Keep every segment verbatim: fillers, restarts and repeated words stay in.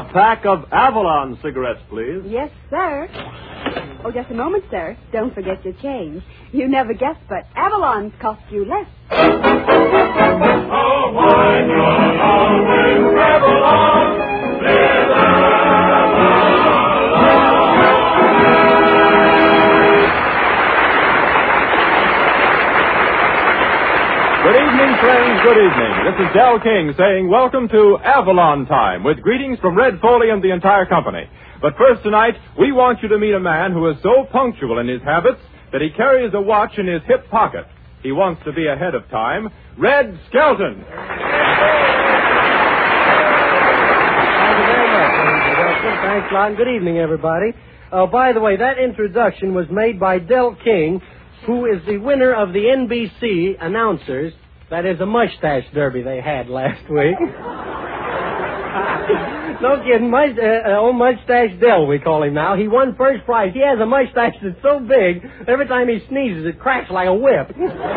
A pack of Avalon cigarettes, please. Yes, sir. Oh, just a moment, sir. Don't forget your change. You never guessed, but Avalon's cost you less. Oh, why you'll always Avalon, live Good evening, friends. Good evening. This is Del King saying welcome to Avalon Time with greetings from Red Foley and the entire company. But first tonight, we want you to meet a man who is so punctual in his habits that he carries a watch in his hip pocket. He wants to be ahead of time. Red Skelton. Thank you very much, Mister Wilson. Thanks a lot, and good evening, everybody. Uh, by the way, that introduction was made by Del King, who is the winner of the N B C announcers. That is a mustache derby they had last week. No kidding. Must, uh, uh, old Mustache Del, we call him now. He won first prize. He has a mustache that's so big, every time he sneezes, it cracks like a whip.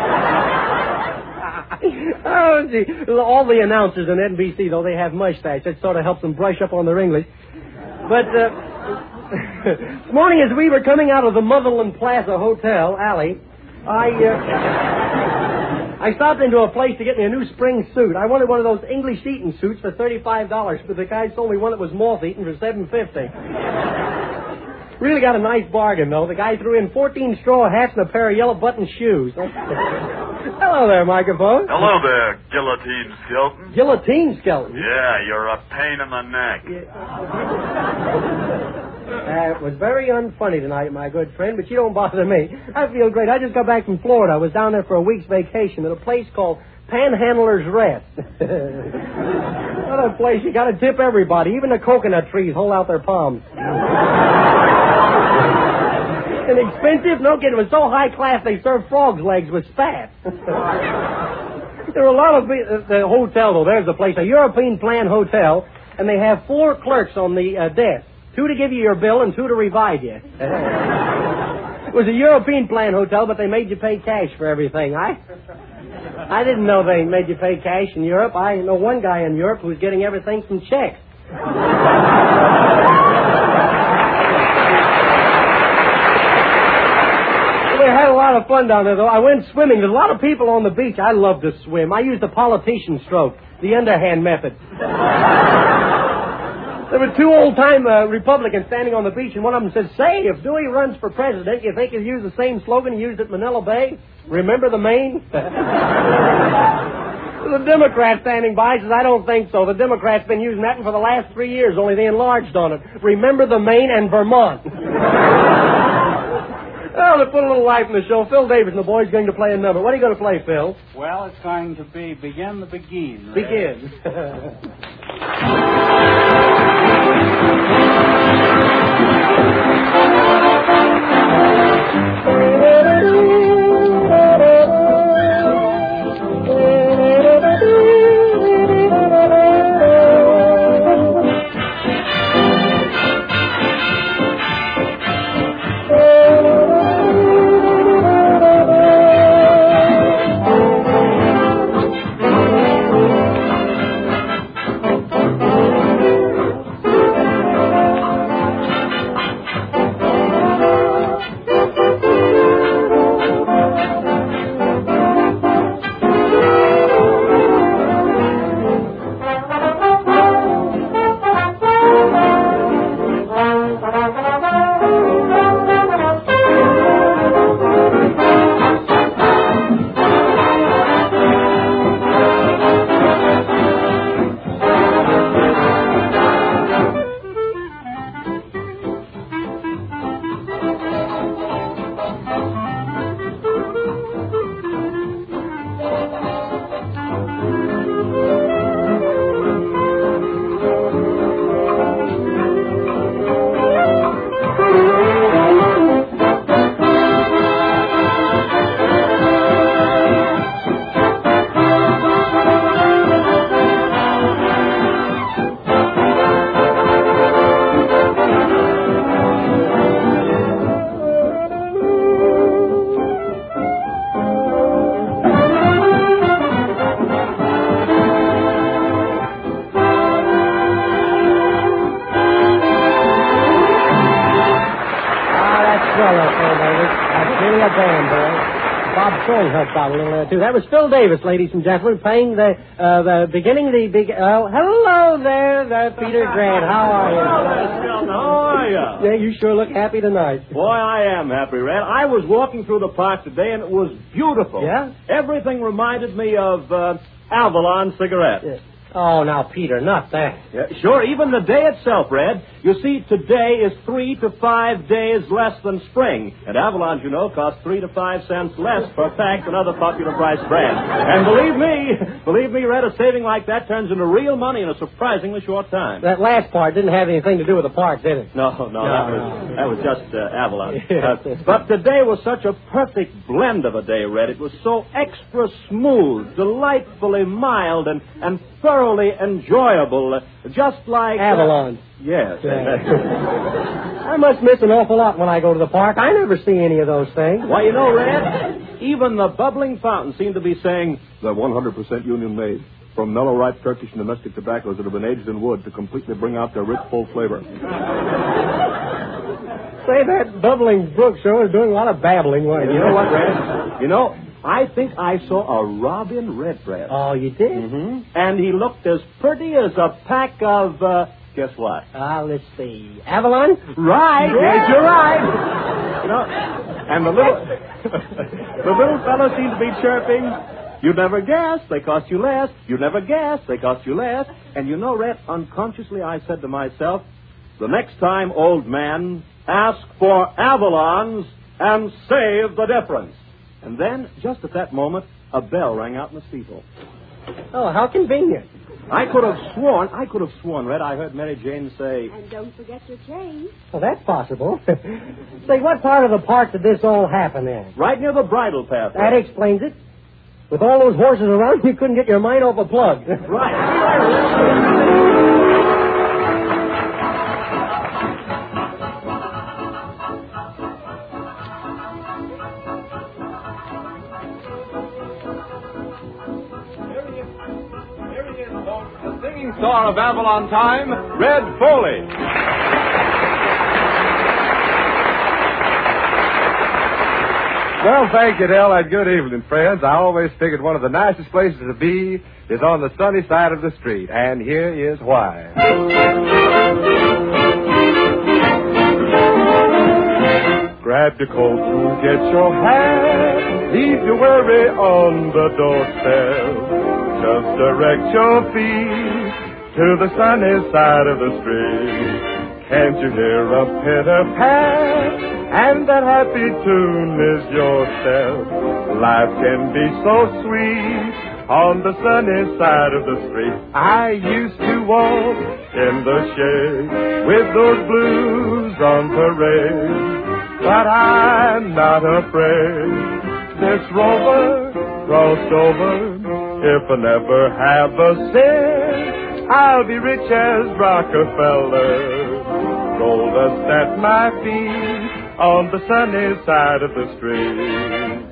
Oh, gee. All the announcers on N B C, though, they have mustache. That sort of helps them brush up on their English. But uh, this morning, as we were coming out of the Motherland Plaza Hotel, Alley, I... Uh, I stopped into a place to get me a new spring suit. I wanted one of those English eating suits for thirty-five dollars, but the guy sold me one that was moth eaten for seven fifty. Really got a nice bargain, though. The guy threw in fourteen straw hats and a pair of yellow button shoes. Hello there, microphone. Hello there, Guillotine Skelton. Guillotine Skeleton? Yeah, you're a pain in the neck. Uh, it was very unfunny tonight, my good friend, but you don't bother me. I feel great. I just got back from Florida. I was down there for a week's vacation at a place called Panhandler's Rest. What a place. You got to tip everybody. Even the coconut trees hold out their palms. Inexpensive? No kidding. It was so high class they served frog's legs with fat. There were a lot of... Uh, the hotel, though, there's the place. A European plan hotel, and they have four clerks on the uh, desk. Two to give you your bill and two to revive you. It was a European plan hotel, but they made you pay cash for everything. I I didn't know they made you pay cash in Europe. I know one guy in Europe who's getting everything from checks. We had a lot of fun down there, though. I went swimming. There's a lot of people on the beach. I love to swim. I used the politician stroke, the underhand method. There were two old-time uh, Republicans standing on the beach, and one of them said, "Say, if Dewey runs for president, you think he'll use the same slogan he used at Manila Bay? Remember the Maine?" The Democrat standing by says, "I don't think so. The Democrats been using that for the last three years, only they enlarged on it. Remember the Maine and Vermont." Well, to put a little life in the show, Phil Davis and the boys are going to play a number. What are you going to play, Phil? Well, it's going to be Begin the Begin. Begin. song helped out a little there, too. That was Phil Davis, ladies and gentlemen, playing the, uh, the beginning of the big... Uh, hello there, there, Peter Grant. How are you? Hello, how are you? Yeah, you sure look happy tonight. Boy, I am happy, Red. I was walking through the park today, and it was beautiful. Yeah? Everything reminded me of uh, Avalon cigarettes. Yeah. Oh, now, Peter, not that. Yeah, sure, even the day itself, Red. You see, today is three to five days less than spring. And Avalon, you know, costs three to five cents less per pack than other popular price brands. And believe me, believe me, Red, a saving like that turns into real money in a surprisingly short time. That last part didn't have anything to do with the park, did it? No, no, No, that, no. was, that was just uh, Avalon. Yeah. Uh, but today was such a perfect blend of a day, Red. It was so extra smooth, delightfully mild, and, and thoroughly enjoyable, uh, just like... Avalon. Uh, yes. Yeah. I must miss an awful lot when I go to the park. I never see any of those things. Why, you know, Red, even the bubbling fountain seemed to be saying... They're one hundred percent union made. From mellow ripe Turkish and domestic tobaccos that have been aged in wood to completely bring out their rich, full flavor. Say, that bubbling brook show is doing a lot of babbling, wasn't it? You know what, Red? You know, I think I saw a robin redbreast. Oh, you did? Mm-hmm. And he looked as pretty as a pack of, uh, guess what? Ah, uh, let's see. Avalon? Right. Yeah. Yes, you're right. You know, and the little, the little fellow seemed to be chirping. You'd never guess, they cost you less. You'd never guess, they cost you less. And you know, Red, unconsciously I said to myself, the next time, old man, ask for Avalons and save the difference. And then, just at that moment, a bell rang out in the steeple. Oh, how convenient. I could have sworn, I could have sworn, Red, I heard Mary Jane say... And don't forget your change. Well, that's possible. Say, what part of the park did this all happen in? Right near the bridle path. That Red. explains it. With all those horses around, you couldn't get your mind off a plug. Right. The singing star of Avalon Time, Red Foley. Well, thank you, Del, and good evening, friends. I always figured one of the nicest places to be is on the sunny side of the street, and here is why. Grab your coat, get your hat, leave your worry on the doorstep. Just direct your feet to the sunny side of the street. Can't you hear a pitter-pat? And that happy tune is your step. Life can be so sweet on the sunny side of the street. I used to walk in the shade with those blues on parade, but I'm not afraid. This rover crossed over. If I never have a cent, I'll be rich as Rockefeller. Gold dust at my feet on the sunny side of the street.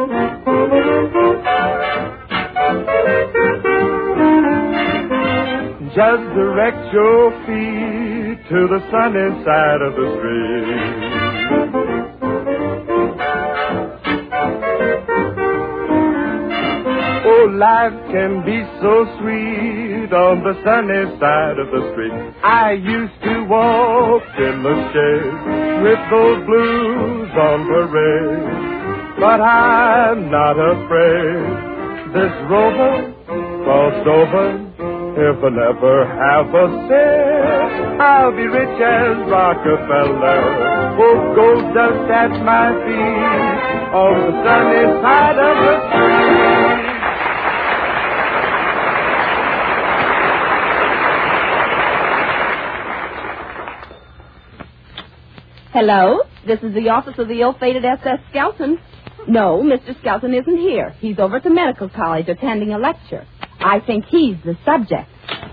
Just direct your feet to the sunny side of the street. Oh, life can be so sweet on the sunny side of the street. I used to walk in the shade with those blues on parade, but I'm not afraid. This rover crossed over. If I never have a cent, I'll be rich as Rockefeller. Oh, gold dust at my feet on the sunny side of the street. Hello, this is the office of the ill-fated S S Skelton. No, Mister Skelton isn't here. He's over at the medical college attending a lecture. I think he's the subject.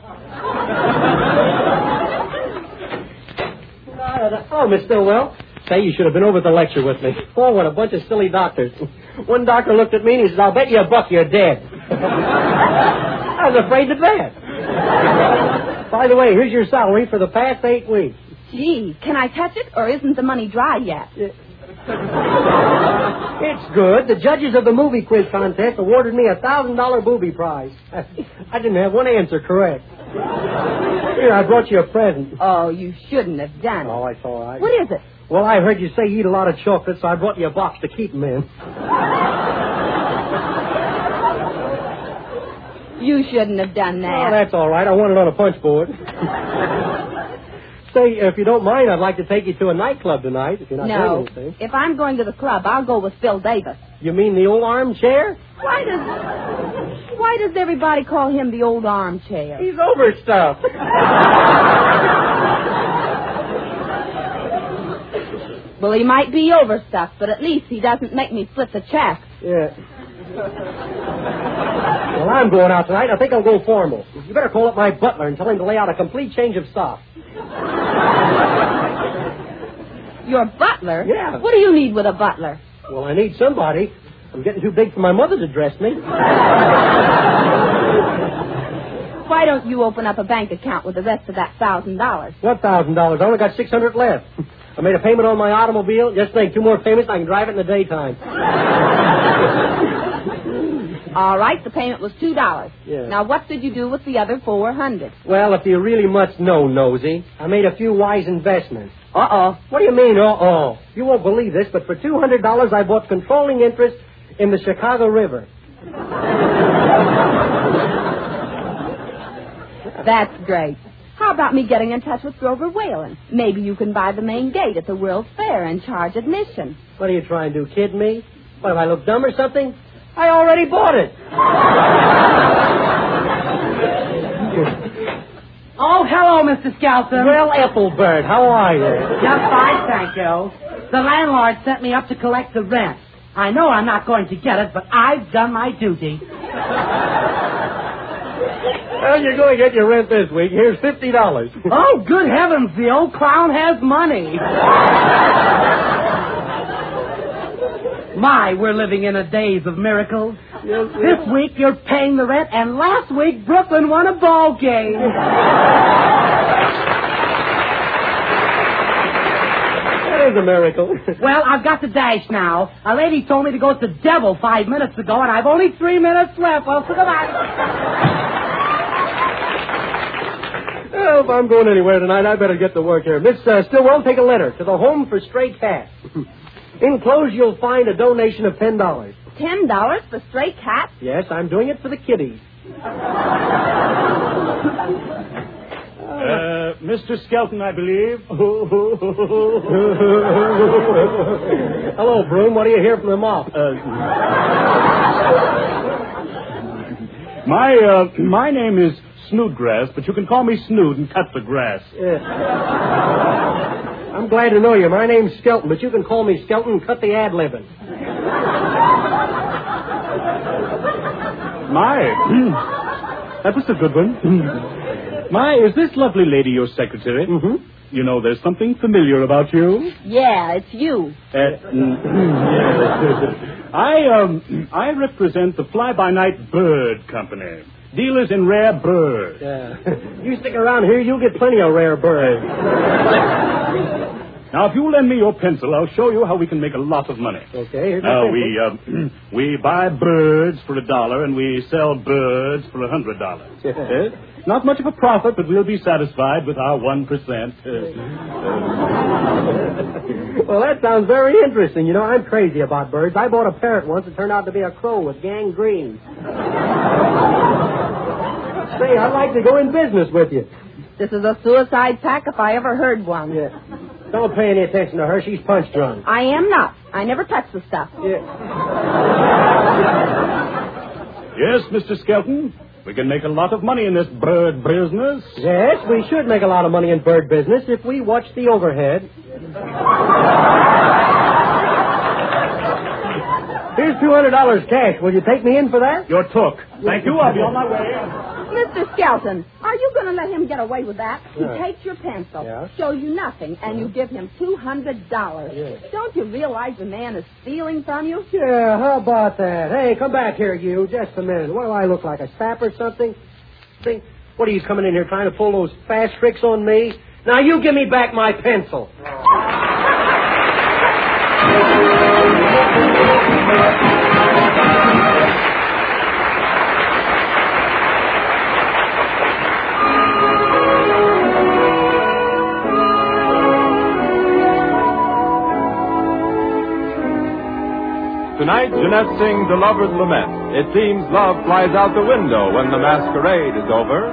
Oh, Miss Stillwell. Say, you should have been over at the lecture with me. Oh, what a bunch of silly doctors. One doctor looked at me and he said, I'll bet you a buck you're dead. I was afraid to bet. By the way, here's your salary for the past eight weeks. Gee, can I touch it, or isn't the money dry yet? It's good. The judges of the movie quiz contest awarded me a thousand dollar booby prize. I didn't have one answer correct. Here, I brought you a present. Oh, you shouldn't have done it. Oh, it's all right. What is it? Well, I heard you say you eat a lot of chocolate, so I brought you a box to keep them in. You shouldn't have done that. Oh, that's all right. I want it on a punch board. Say, if you don't mind, I'd like to take you to a nightclub tonight, if you're not no. doing anything. If I'm going to the club, I'll go with Phil Davis. You mean the old armchair? Why does Why does everybody call him the old armchair? He's overstuffed. Well, he might be overstuffed, but at least he doesn't make me split the check. Yeah. Well, I'm going out tonight. I think I'll go formal. You better call up my butler and tell him to lay out a complete change of socks. Your butler? Yeah. What do you need with a butler? Well, I need somebody. I'm getting too big for my mother to dress me. Why don't you open up a bank account with the rest of that thousand dollars? What thousand dollars? I only got six hundred left. I made a payment on my automobile. Just think, two more payments, I can drive it in the daytime. All right, the payment was two dollars. Yeah. Now, what did you do with the other four hundred? Well, if you really must know, Nosy, I made a few wise investments. Uh-oh. What do you mean, uh-oh? You won't believe this, but for two hundred dollars, I bought controlling interest in the Chicago River. That's great. How about me getting in touch with Grover Whalen? Maybe you can buy the main gate at the World's Fair and charge admission. What are you trying to do, kid me? What, have I looked dumb or something? I already bought it. Oh, hello, Mister Skelton. Well, Ethelbert, how are you? Just fine, thank you. The landlord sent me up to collect the rent. I know I'm not going to get it, but I've done my duty. Well, you're going to get your rent this week. Here's fifty dollars. Oh, good heavens, the old clown has money. My, we're living in a days of miracles. Yes, this yes. week you're paying the rent, and last week Brooklyn won a ball game. That is a miracle. Well, I've got the dash now. A lady told me to go to the devil five minutes ago, and I've only three minutes left. Well, so goodbye. Well, if I'm going anywhere tonight, I better get to work here. Miss uh, Stillwell, take a letter to the Home for Stray Cats. Enclosed, you'll find a donation of ten dollars. Ten dollars for stray cats? Yes, I'm doing it for the kiddies. Uh, Mister Skelton, I believe. Hello, Broom. What do you hear from the mop? Uh, my, uh, my name is Snoodgrass, but you can call me Snood and cut the grass. Yeah. I'm glad to know you. My name's Skelton, but you can call me Skelton and cut the ad-libbing. My, that was a good one. My, is this lovely lady your secretary? Mm-hmm. You know, there's something familiar about you. Yeah, it's you. Uh, I, um, I represent the Fly-By-Night Bird Company. Dealers in rare birds. Yeah. You stick around here, you'll get plenty of rare birds. Now, if you lend me your pencil, I'll show you how we can make a lot of money. Okay, here's Now, your we, uh, we buy birds for a dollar, and we sell birds for a hundred dollars. Yeah. Not much of a profit, but we'll be satisfied with our one percent. Well, that sounds very interesting. You know, I'm crazy about birds. I bought a parrot once. It turned out to be a crow with gangrene. Say, I'd like to go in business with you. This is a suicide pact if I ever heard one. Yeah. Don't pay any attention to her. She's punch drunk. I am not. I never touch the stuff. Yeah. Yes, Mister Skelton. We can make a lot of money in this bird business. Yes, we should make a lot of money in bird business if we watch the overhead. Here's two hundred dollars cash. Will you take me in for that? You're took. Thank you. I'll be on my way. Mister Skelton, are you going to let him get away with that? Yeah. He takes your pencil, Yeah. shows you nothing, and you give him two hundred dollars. Yeah. Don't you realize the man is stealing from you? Yeah, how about that? Hey, come back here, you. Just a minute. What do I look like, a sap or something? Think, what are you coming in here trying to pull those fast tricks on me? Now, you give me back my pencil. Tonight, Jeanette sings a lover's lament. It seems love flies out the window when the masquerade is over.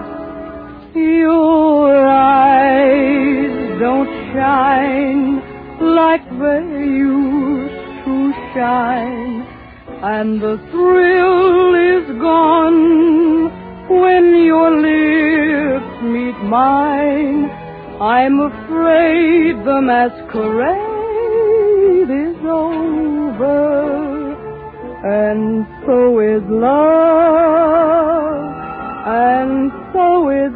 Your eyes don't shine like they used to shine, and the thrill is gone when your lips meet mine. I'm afraid the masquerade is over. And so is love, and so is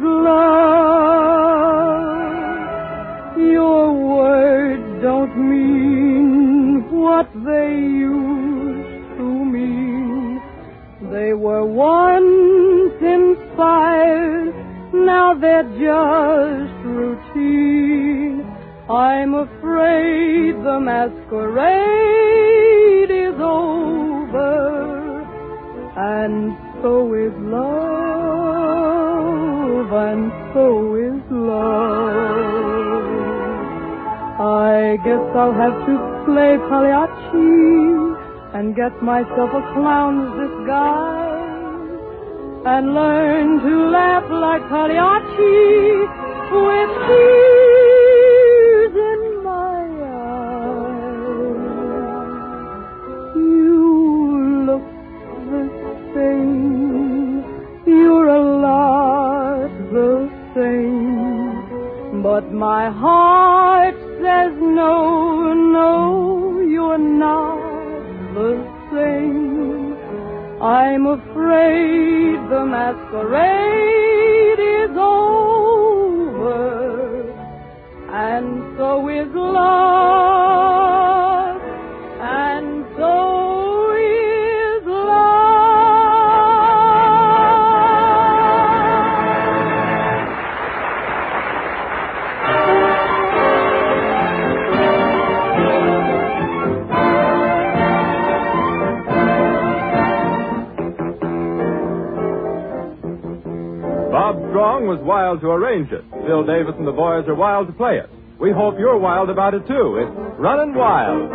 love. Your words don't mean what they used to mean. They were once inspired, now they're just routine. I'm afraid the masquerade is over. And so is love, and so is love. I guess I'll have to play Pagliacci and get myself a clown's disguise and learn to laugh like Pagliacci with tears in my eyes. You look the same, you're a lot the same, but my heart says no, no, you're not the same. I'm afraid the masquerade is over, and so is love, and so is love. Bob Strong was wild to arrange it. Bill Davis and the boys are wild to play it. We hope you're wild about it, too. It's Runnin' Wild.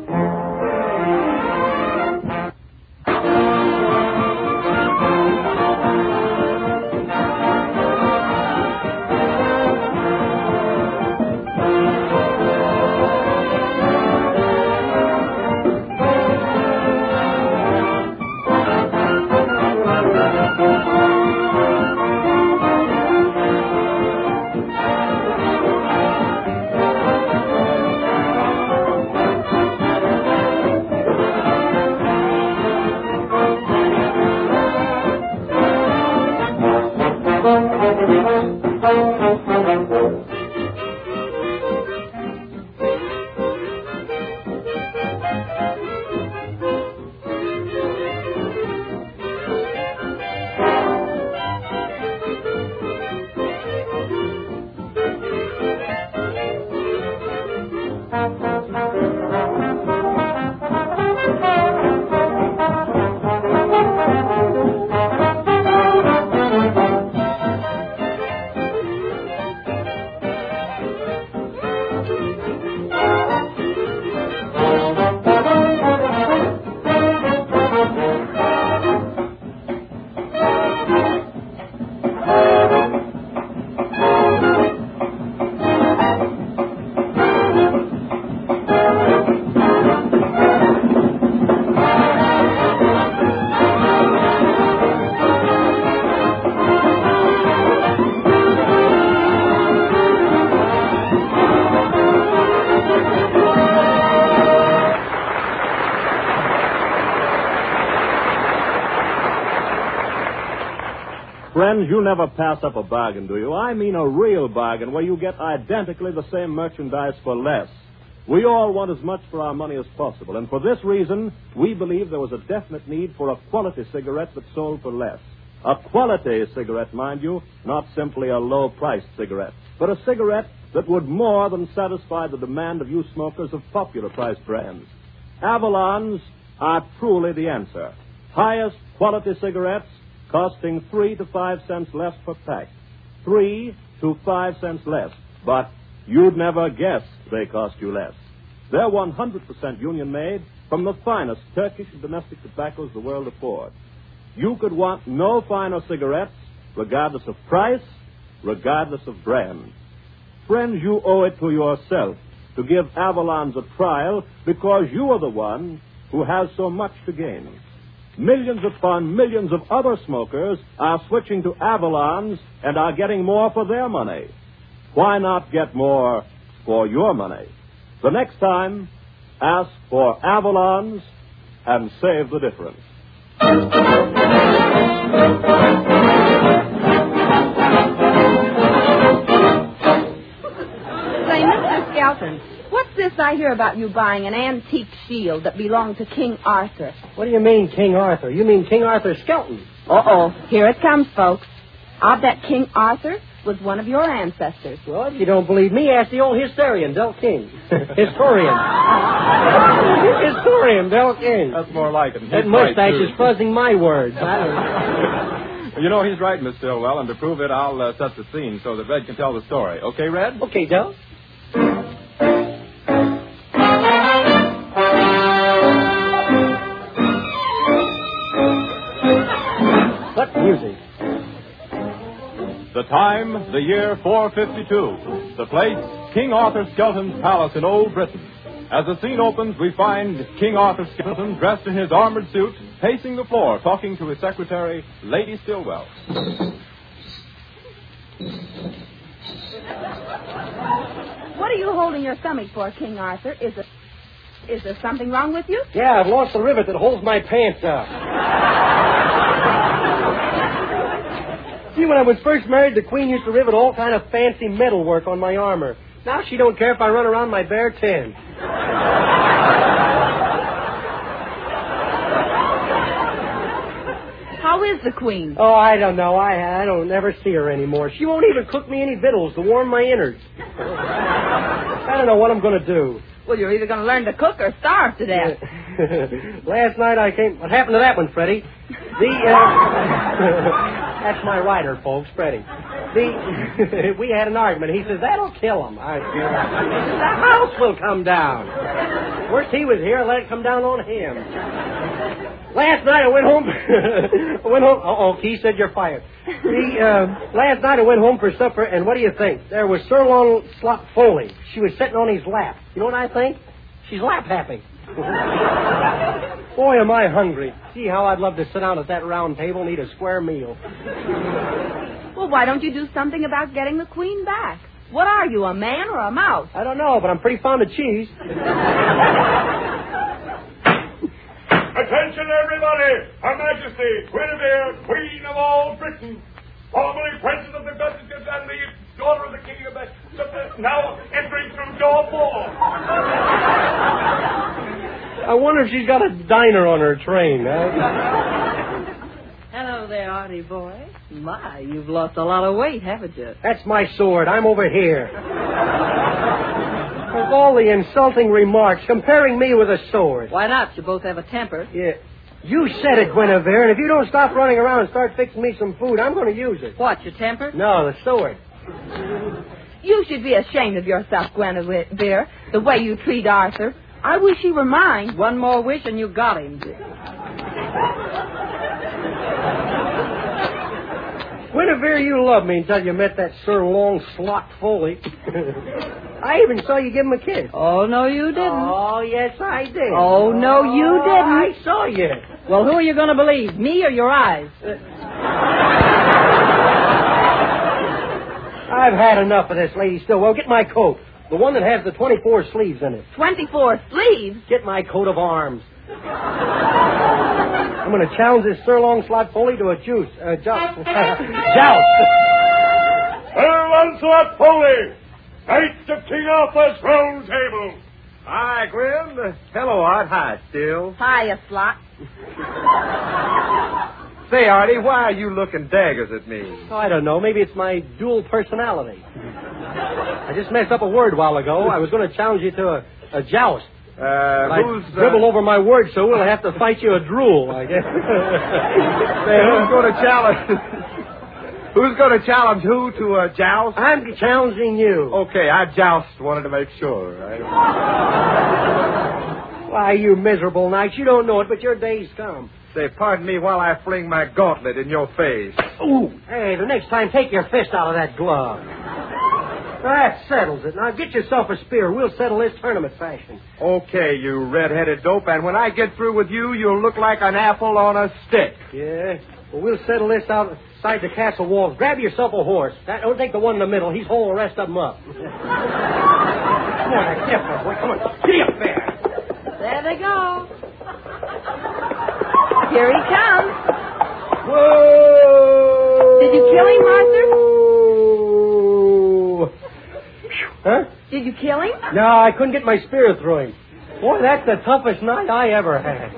Friends, you never pass up a bargain, do you? I mean a real bargain where you get identically the same merchandise for less. We all want as much for our money as possible, and for this reason, we believe there was a definite need for a quality cigarette that sold for less. A quality cigarette, mind you, not simply a low-priced cigarette, but a cigarette that would more than satisfy the demand of you smokers of popular-priced brands. Avalons are truly the answer. Highest quality cigarettes costing three to five cents less per pack. Three to five cents less. But you'd never guess they cost you less. They're one hundred percent union-made from the finest Turkish and domestic tobaccos the world affords. You could want no finer cigarettes, regardless of price, regardless of brand. Friends, you owe it to yourself to give Avalons a trial because you are the one who has so much to gain. Millions upon millions of other smokers are switching to Avalons and are getting more for their money. Why not get more for your money? The next time, ask for Avalons and save the difference. Say, Mister Skelton, what's this I hear about you buying an antique shield that belonged to King Arthur? What do you mean, King Arthur? You mean King Arthur Skelton? Uh-oh. Here it comes, folks. I'll bet King Arthur was one of your ancestors. Well, if you don't believe me, ask the old historian, Del King. Historian. Historian, Del King. That's more like it. That He's mustache right, too. is fuzzing my words. I don't... Well, you know, he's right, Miss Stillwell, and to prove it, I'll uh, set the scene so that Red can tell the story. Okay, Red? Okay, Del. What music? The time, the year four fifty-two. The place, King Arthur Skelton's palace in Old Britain. As the scene opens, we find King Arthur Skelton dressed in his armored suit, pacing the floor, talking to his secretary, Lady Stillwell. What are you holding your stomach for, King Arthur? Is there, is there something wrong with you? Yeah, I've lost the rivet that holds my pants up. See, when I was first married, the Queen used to rivet all kind of fancy metalwork on my armor. Now she don't care if I run around my bare tin. How is the Queen? Oh, I don't know. I I don't never see her anymore. She won't even cook me any victuals to warm my innards. I don't know what I'm going to do. Well, you're either going to learn to cook or starve to death. Last night I came... What happened to that one, Freddie? The, uh... That's my writer, folks, Freddie. The... we had an argument. He says, that'll kill him. I said, the house will come down. Worst he was here, I let it come down on him. Last night I went home... I went home... Uh-oh, Keith said you're fired. The, uh... Last night I went home for supper, and what do you think? There was Sirloin Slop Foley. She was sitting on his lap. You know what I think? She's lap-happing. Boy, am I hungry. See how I'd love to sit down at that round table and eat a square meal. Well, why don't you do something about getting the Queen back? What are you, a man or a mouse? I don't know, but I'm pretty fond of cheese. Attention, everybody! Her Majesty, Guinevere, Queen of all Britain, formerly Princess of the Duchess and the daughter of the King of the... now entering through door four. I wonder if she's got a diner on her train. Huh? Hello there, Artie boy. My, you've lost a lot of weight, haven't you? That's my sword. I'm over here. With all the insulting remarks, comparing me with a sword. Why not? You both have a temper. Yeah. You said it, Guinevere, and if you don't stop running around and start fixing me some food, I'm going to use it. What, your temper? No, the sword. You should be ashamed of yourself, Guinevere, the way you treat Arthur. I wish he were mine. One more wish and you got him. Guinevere, you loved me until you met that Sirloin Slop Foley. I even saw you give him a kiss. Oh, no, you didn't. Oh, yes, I did. Oh, no, you didn't. I saw you. Well, who are you going to believe, me or your eyes? I've had enough of this, Lady Stillwell. Get my coat. The one that has the twenty-four sleeves in it. twenty-four sleeves? Get my coat of arms. I'm going to challenge this Sirloin Slop Foley to a juice. Uh, joust. Joust. Sirloin Slop Foley, Knights of King Arthur's Round Table. Hi, Gwen. Hello, Art. Hi, Still. Hiya, Slot. Say, Artie, why are you looking daggers at me? Oh, I don't know. Maybe it's my dual personality. I just messed up a word a while ago. I was going to challenge you to a, a joust. Uh, I who's uh, dribble over my words, so we'll have to fight you a drool, I guess. Say, who's going to challenge? Who's going to challenge who to uh, joust? I'm challenging you. Okay, I joust. Wanted to make sure. Right? Why, you miserable knights, you don't know it, but your day's come. Say, pardon me while I fling my gauntlet in your face. Ooh. Hey, the next time, take your fist out of that glove. That settles it. Now, get yourself a spear. We'll settle this tournament fashion. Okay, you red-headed dope, and when I get through with you, you'll look like an apple on a stick. Yeah? Well, we'll settle this outside the castle walls. Grab yourself a horse. That, don't take the one in the middle. He's holding the rest of them up. Come on, get up, boy. Come on. Get up there. There they go. Here he comes. Whoa! Did you kill him, Arthur? Huh? Did you kill him? No, I couldn't get my spear through him. Boy, that's the toughest night I ever had.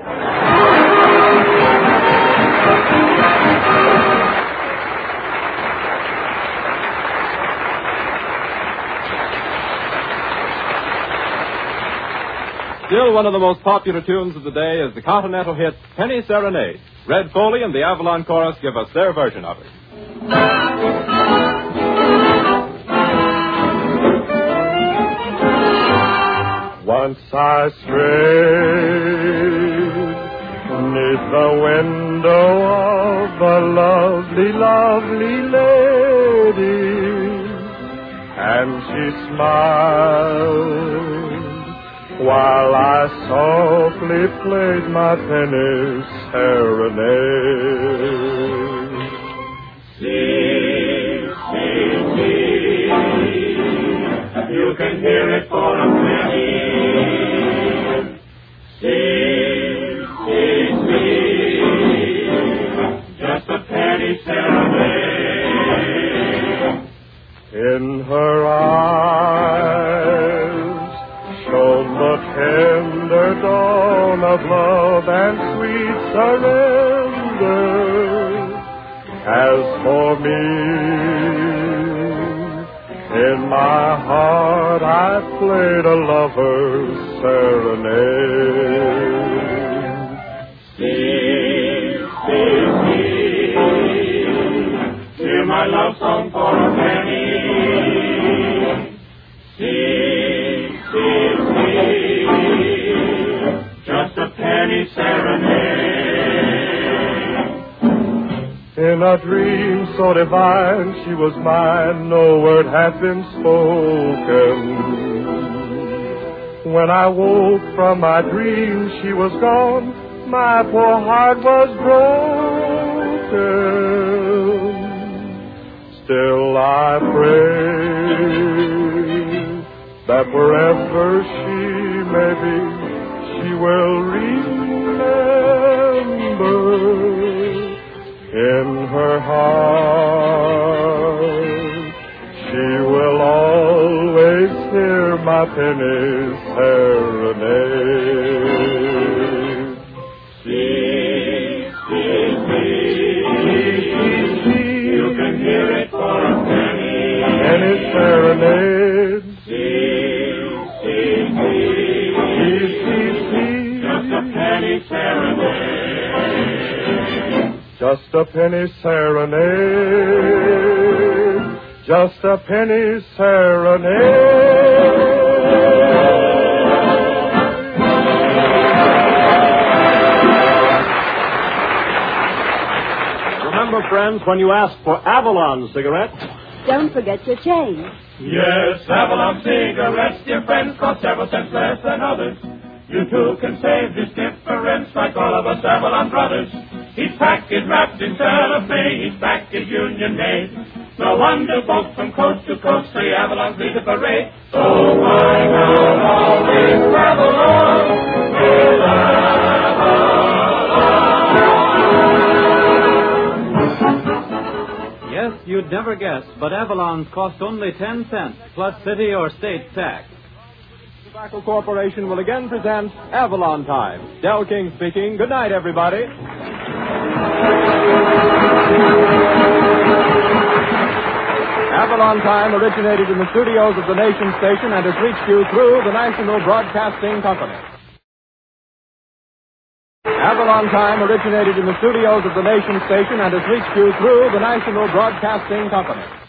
Still one of the most popular tunes of the day is the continental hit Penny Serenade. Red Foley and the Avalon Chorus give us their version of it. Once I strayed beneath the window of a lovely, lovely lady, and she smiled while I softly played my penny serenade. See, see, see, you can hear it for a penny. See, see, see, just a penny serenade. In her eyes shone the tender dawn of love and sweet surrender. As for me, in my heart I played a lover's serenade. See, see, see, hear my love song for a penny. See, see, see, just a penny serenade. In a dream so divine she was mine, no word had been spoken. When I woke from my dream she was gone, my poor heart was broken. Still I pray that wherever she may be, she will remember. In her heart, she will always hear my penny serenade. See, see, see, you can hear it for a penny. Penny serenade. See, see, see, see, see, just a penny serenade. Just a penny serenade, just a penny serenade. Remember, friends, when you ask for Avalon cigarettes, don't forget your change. Yes, Avalon cigarettes, dear friends, cost several cents less than others. You too can save this difference like all of us Avalon brothers. Each pack is wrapped in cellophane, each pack is union made. No wonder folks from coast to coast say Avalon's lead the parade. So why not always travel on with Avalon? Yes, you'd never guess, but Avalon's cost only ten cents, plus city or state tax. Tobacco Corporation will again present Avalon Time. Del King speaking. Good night, everybody. Avalon Time originated in the studios of the Nation Station and has reached you through the National Broadcasting Company. Avalon Time originated in the studios of the Nation Station and has reached you through the National Broadcasting Company.